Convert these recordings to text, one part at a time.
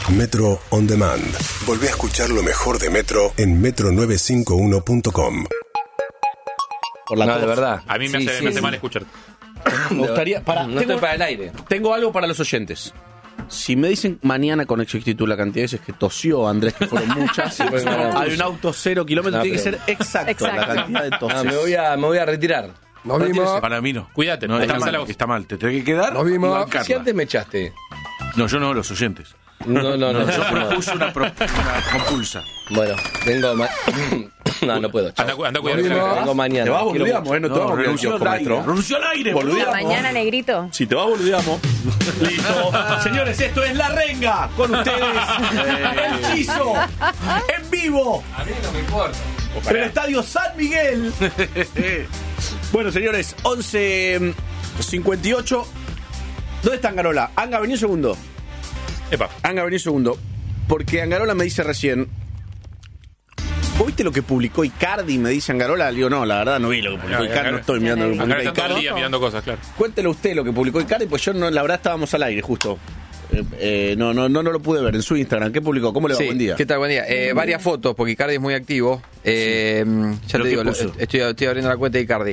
Metro On Demand. Volvé a escuchar lo mejor de Metro en metro951.com. No, de verdad. A mí me hace mal escuchar. Me gustaría... No estoy para el aire. Tengo algo para los oyentes. Si me dicen mañana con exactitud la cantidad de veces que tosió Andrés, que fueron muchas, hay un auto 0 kilómetros, tiene que ser exacto la cantidad de toses. Me voy a retirar. Nos vimos. Para mí no. Cuídate, no, está mal. Te tenés que quedar. Nos vimos. Y bancarla. Si antes me echaste. No, yo no, los oyentes. No. Yo propuse una compulsa. Bueno, vengo no puedo. Anda a cuidar. Vengo mañana. Te vas boludeamos, no te vas a boludear. Renunció al aire, Boludeamos. Mañana, negrito. Si te vas boludeamos. Listo. Señores, esto es La Renga. Con ustedes. El Chizo. En vivo. A mí no me importa. En el estadio San Miguel. Bueno, señores, 11:58. ¿Dónde está Angarola? Anga, vení un segundo. Anga, vení un segundo. Porque Angarola me dice recién. ¿Vos viste lo que publicó Icardi? Me dice Angarola. Le digo, no, la verdad no vi lo que publicó Icardi. No estoy mirando lo que publicó Acá está todo el Icardi. día mirando cosas, claro. Cuéntelo usted lo que publicó Icardi, pues yo no, la verdad estábamos al aire justo. No lo pude ver en su Instagram. ¿Qué publicó? ¿Cómo le va? Sí, Buen día. ¿qué tal? Buen día. Varias fotos, porque Icardi es muy activo. Ya te digo, estoy abriendo la cuenta de Icardi.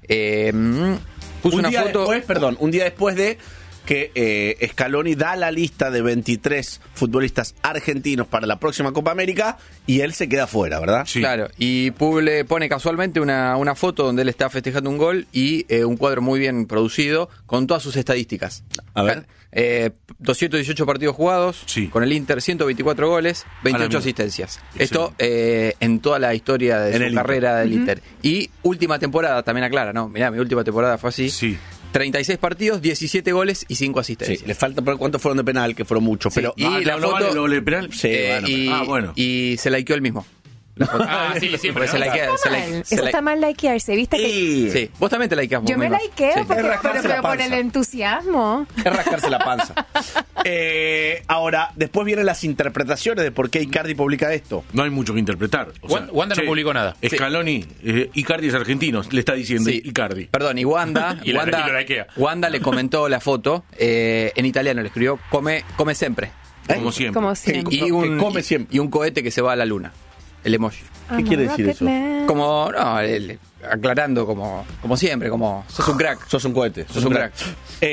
Puso un una día foto. un día después de que Scaloni da la lista de 23 futbolistas argentinos para la próxima Copa América y él se queda fuera, ¿verdad? Sí. Claro, y pone casualmente una foto donde él está festejando un gol y un cuadro muy bien producido con todas sus estadísticas. A ver. 218 partidos jugados, Sí. con el Inter 124 goles, 28 asistencias. Esto en toda la historia de su carrera del Inter. Y última temporada, también aclara, ¿no? Mirá, mi última temporada fue así. Sí. 36 partidos, 17 goles y 5 asistencias. Sí, le falta, pero ¿cuántos fueron de penal? Que fueron muchos. Sí, Pero y la foto. vale lo de penal. Sí, bueno. Y se likeó el mismo. Sí, Porque se likea, Eso está mal likearse, ¿viste? Que Sí, vos también te likeás. yo me likeo, Sí. porque, Es rascarse la pero por panza. el entusiasmo. Es rascarse la panza. Ahora, después vienen las interpretaciones de por qué Icardi publica esto. No hay mucho que interpretar. O sea, Wanda no publicó nada. Scaloni, Icardi es argentino, le está diciendo Sí. Icardi. Perdón, y Wanda, Y lo likea. Wanda le comentó la foto, en italiano le escribió, come sempre. Como siempre. Como siempre. Y un, que come siempre. y un cohete que se va a la luna. El emoji. ¿Qué quiere decir eso? Como, no, aclarando como siempre, como sos un crack. Sos un cohete. Sos un crack.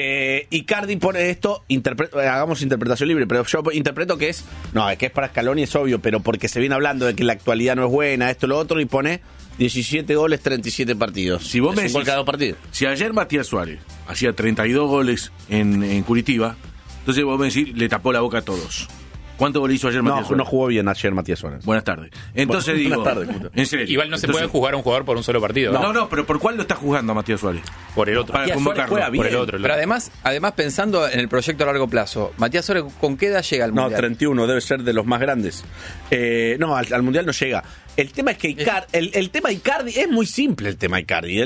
Icardi pone esto, hagamos interpretación libre, pero yo interpreto que es que es para Scaloni, es obvio, pero porque se viene hablando de que la actualidad no es buena, esto, lo otro, y pone 17 goles, 37 partidos. Si vos Es me un decís, gol cada 2 partidos. Si ayer Matías Suárez hacía 32 goles en Curitiba, entonces vos me decís, le tapó la boca a todos. ¿Cuánto gol hizo ayer Matías Suárez? No jugó bien ayer Matías Suárez. Buenas tardes. Entonces Buenas digo, tardes, puto. en serio. Igual no se Entonces, puede jugar a un jugador por un solo partido. No, pero ¿por cuál lo está jugando a Matías Suárez? Por el otro. Para Matías Suárez convocarlo. juega bien. Por el otro. Pero además pensando en el proyecto a largo plazo, Matías Suárez, ¿con qué edad llega al No, Mundial? 31, debe ser de los más grandes. Al Mundial no llega. El tema es que el tema Icardi es muy simple. El tema Icardi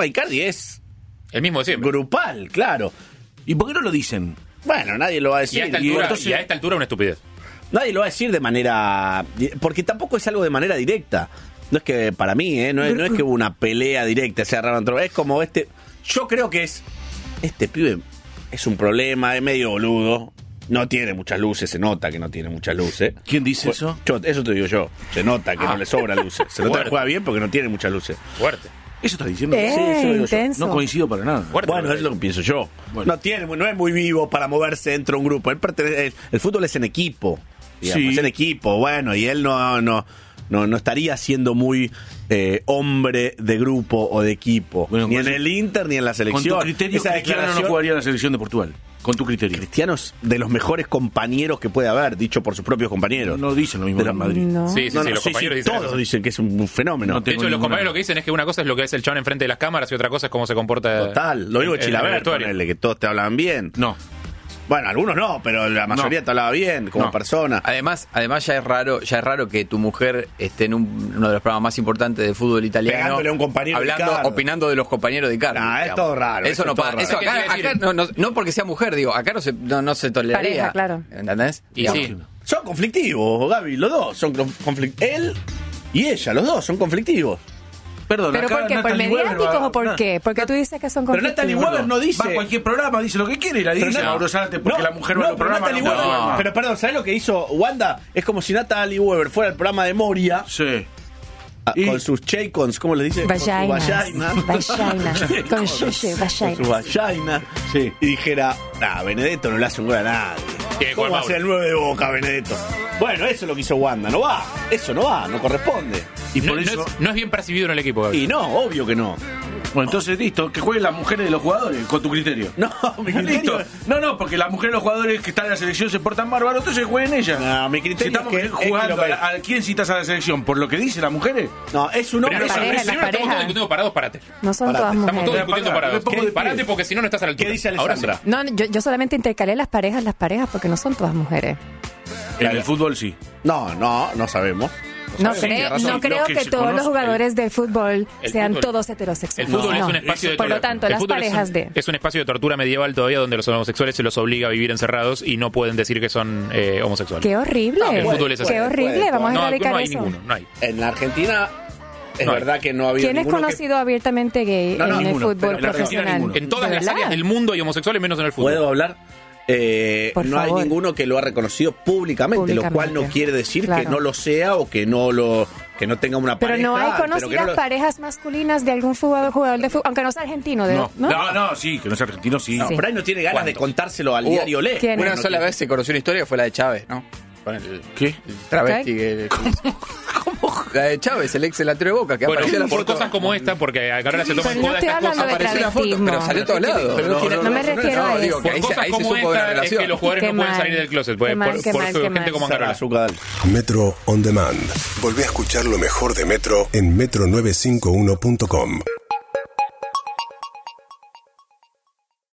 es El mismo de siempre. grupal, claro. ¿Y por qué no lo dicen? Bueno, nadie lo va a Y decir. a esta altura una estupidez. Nadie lo va a decir de manera... Porque tampoco es algo de manera directa. No es que, para mí, no es que hubo una pelea directa, se agarraron entre... Es como yo creo que este pibe es un problema, es medio boludo. No tiene muchas luces, se nota que no tiene muchas luces. ¿Quién dice eso? Eso te digo yo. Se nota que no le sobra luces. Se nota que juega bien porque no tiene muchas luces. Fuerte. ¿Eso está diciendo? eso digo yo. Intenso. No coincido para nada. Fuerte. Bueno, es lo que pienso yo. Bueno. No es muy vivo para moverse dentro de un grupo. El fútbol es en equipo. Digamos, Sí. es en equipo, bueno, y él no estaría siendo muy hombre de grupo o de equipo. Bueno, ni con en el Inter ni en la Con selección. tu criterio, Esa Cristiano no declaración- jugaría en la selección de Portugal. Con tu criterio. Cristiano es de los mejores compañeros que puede haber, dicho por sus propios compañeros. No dicen lo mismo Pero- en Madrid. No. Sí, los compañeros dicen todos eso. dicen que es un fenómeno. No De hecho, tengo los ninguna- compañeros lo que dicen es que una cosa es lo que es el chabón enfrente de las cámaras y otra cosa es cómo se comporta. Total, lo digo de en el Chilaver, vestuario. ponele, que todos te hablaban bien. No. Bueno, algunos no, pero la mayoría te hablaba bien como No. persona. Además ya es raro que tu mujer esté en uno de los programas más importantes del fútbol italiano, Pegándole a un compañero de Icardi. opinando de los compañeros de Icardi. Nah, es digamos. todo raro, Eso eso no es todo pasa. raro. Eso ¿Qué te iba a acá decir? no porque sea mujer, digo, acá no se toleraría. Pareja, claro. ¿Entendés? Y Digamos. sí. Son conflictivos, Gaby, los dos son conflictivos. Él y ella, los dos son conflictivos. Perdón, ¿Pero acá por qué? ¿Por Natalie Weber mediáticos va- o por qué? Porque tú dices que son Pero conflictivos. Natalie Weber no dice. Va a cualquier programa, dice lo que quiere y la dice no- Mauro Zárate porque la mujer va a los pero programas. Natalie Weber- Pero perdón, ¿sabes lo que hizo Wanda? Es como si Natalie Weber fuera el programa de Moria Sí. con sus chaycons, ¿cómo le dice? Vaginas. Con sus vaginas. Con shushe, Con sus vaginas. vaginas. Sí. Y dijera, Benedetto no le hace un gol a nadie. Tiene que ¿Cómo va jugar a ser el 9 de Boca, Benedetto? Bueno, eso es lo que hizo Wanda. No va. Eso no va, no corresponde. Y No, por eso. no es bien percibido en el equipo. Gaby. Y no, obvio que no. Bueno, entonces listo, que jueguen las mujeres de los jugadores, con tu criterio. No, mi criterio. Listo. No, porque las mujeres de los jugadores que están en la selección se portan bárbaros, entonces jueguen ellas. No, mi Si criterio estamos es que jugando es que a quién citas a la selección, por lo que dicen las mujeres. No, es un hombre. Primero, pareja, primero la estamos pareja. todos discutiendo parados, parate. No son Parate, todas Estamos todos mujeres. discutiendo Pará, parados. me pongo de Parate pie. porque si no, no estás a la altura. ¿Qué dice Ahora sí. Alessandra? No, yo solamente intercalé las parejas, porque no son todas mujeres. En el fútbol sí. No sabemos. No, tiene razón. no creo Los que que se todos los conocen, jugadores del fútbol el sean fútbol- todos El heterosexuales. fútbol No. es un espacio de Por lo tanto, el las fútbol parejas es un espacio de tortura medieval todavía donde los homosexuales se los obliga a vivir encerrados y no pueden decir que son homosexuales. ¡Qué horrible! El fútbol es así. ¡Qué horrible! Puede. Vamos a No, erradicar no hay eso. ninguno, no hay. En la Argentina es No hay. verdad que no ha habido ¿Quién es ninguno conocido abiertamente gay No, en el ninguno, fútbol pero en la Argentina profesional? ninguno. En todas ¿De las verdad? áreas del mundo hay homosexuales menos en el que... fútbol. ¿Puedo hablar? Por No hay favor. ninguno que lo ha reconocido públicamente, lo cual no Públicamente. quiere decir Claro. que no lo sea o que no tenga una Pero pareja. no hay pero conocidas que no lo- parejas masculinas de algún jugador de fútbol, aunque no sea argentino, No, sí, que no sea argentino, sí. No, Sí. por ahí no tiene ganas de contárselo al diario Le. ¿Quién? Una Bueno, sola vez se conoció una historia, fue la de Chávez, ¿no? Con el ¿Qué? travesti que... La de Chávez, el ex delantero de Boca, que Bueno, apareció en la por foto. cosas como esta, porque ahora se toman Pero no joda estoy estas hablando cosas. de Apareció la foto, travestismo. pero salió a todos lados. No me refiero a digo eso. que Por ahí cosas se como supo de una esta es relación. que los jugadores Qué no pueden mal. salir del closet, Qué por mal, qué mal, qué gente mal. como Sara Angarola. Azúcar. Metro On Demand. Volvé a escuchar lo mejor de Metro en metro951.com.